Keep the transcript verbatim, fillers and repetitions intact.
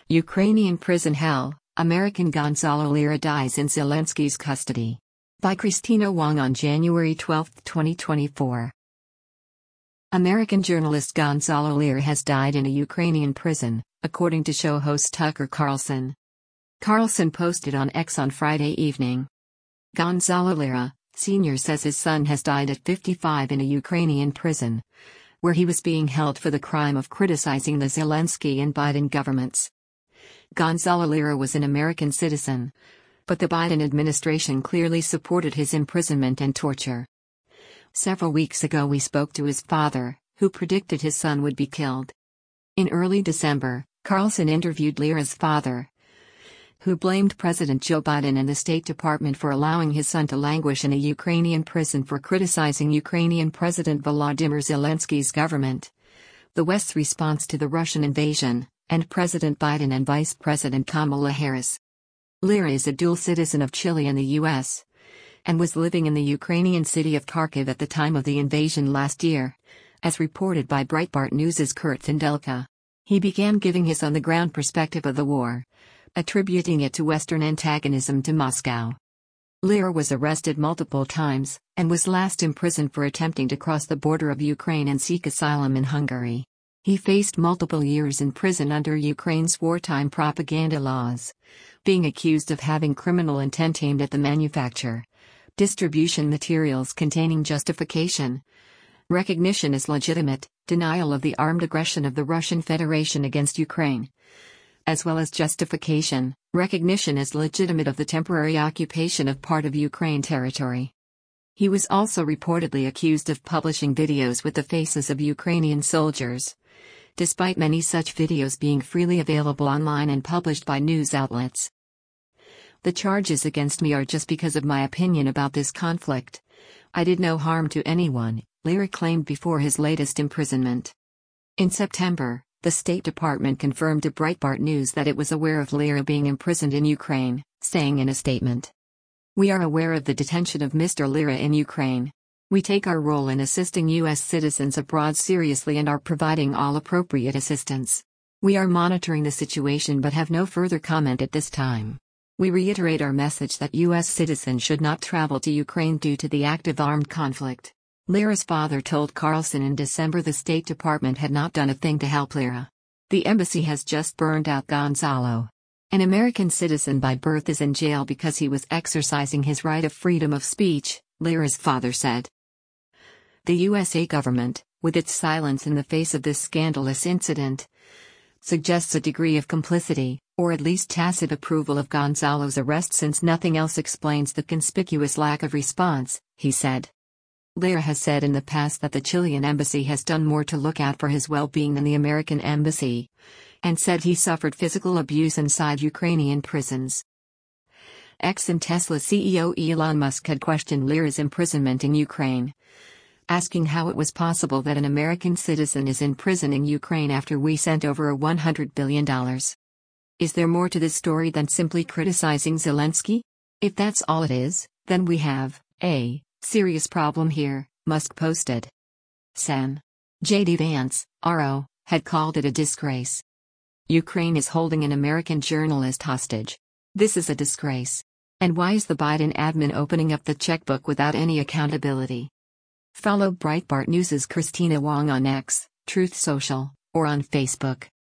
Ukrainian prison hell, American Gonzalo Lira dies in Zelensky's custody. By Christina Wong on January twelfth, twenty twenty-four. American journalist Gonzalo Lira has died in a Ukrainian prison, according to show host Tucker Carlson. Carlson posted on X on Friday evening. Gonzalo Lira, Senior says his son has died at fifty-five in a Ukrainian prison, where he was being held for the crime of criticizing the Zelensky and Biden governments. Gonzalo Lira was an American citizen, but the Biden administration clearly supported his imprisonment and torture. Several weeks ago we spoke to his father, who predicted his son would be killed. In early December, Carlson interviewed Lira's father, who blamed President Joe Biden and the State Department for allowing his son to languish in a Ukrainian prison for criticizing Ukrainian President Volodymyr Zelensky's government, the West's response to the Russian invasion, and President Biden and Vice President Kamala Harris. Lira is a dual citizen of Chile and the U S, and was living in the Ukrainian city of Kharkiv at the time of the invasion last year, as reported by Breitbart News' Kurt Thondelka. He began giving his on-the-ground perspective of the war, attributing it to Western antagonism to Moscow. Lira was arrested multiple times, and was last imprisoned for attempting to cross the border of Ukraine and seek asylum in Hungary. He faced multiple years in prison under Ukraine's wartime propaganda laws, being accused of having criminal intent aimed at the manufacture, distribution materials containing justification, recognition as legitimate, denial of the armed aggression of the Russian Federation against Ukraine, as well as justification, recognition as legitimate of the temporary occupation of part of Ukraine territory. He was also reportedly accused of publishing videos with the faces of Ukrainian soldiers, despite many such videos being freely available online and published by news outlets. The charges against me are just because of my opinion about this conflict. I did no harm to anyone, Lira claimed before his latest imprisonment. In September, the State Department confirmed to Breitbart News that it was aware of Lira being imprisoned in Ukraine, saying in a statement, "We are aware of the detention of Mister Lira in Ukraine. We take our role in assisting U S citizens abroad seriously and are providing all appropriate assistance. We are monitoring the situation but have no further comment at this time. We reiterate our message that U S citizens should not travel to Ukraine due to the active armed conflict." Lira's father told Carlson in December the State Department had not done a thing to help Lira. "The embassy has just burned out Gonzalo. An American citizen by birth is in jail because he was exercising his right of freedom of speech," Lira's father said. The U S A government, with its silence in the face of this scandalous incident, suggests a degree of complicity, or at least tacit approval of Gonzalo's arrest since nothing else explains the conspicuous lack of response, he said. Lira has said in the past that the Chilean embassy has done more to look out for his well-being than the American embassy, and said he suffered physical abuse inside Ukrainian prisons. X and Tesla C E O Elon Musk had questioned Lira's imprisonment in Ukraine, asking how it was possible that an American citizen is in prison in Ukraine after we sent over one hundred billion dollars. Is there more to this story than simply criticizing Zelensky? If that's all it is, then we have a serious problem here, Musk posted. Sen. J D Vance, R O, had called it a disgrace. Ukraine is holding an American journalist hostage. This is a disgrace. And why is the Biden admin opening up the checkbook without any accountability? Follow Breitbart News' Christina Wong on X, Truth Social, or on Facebook.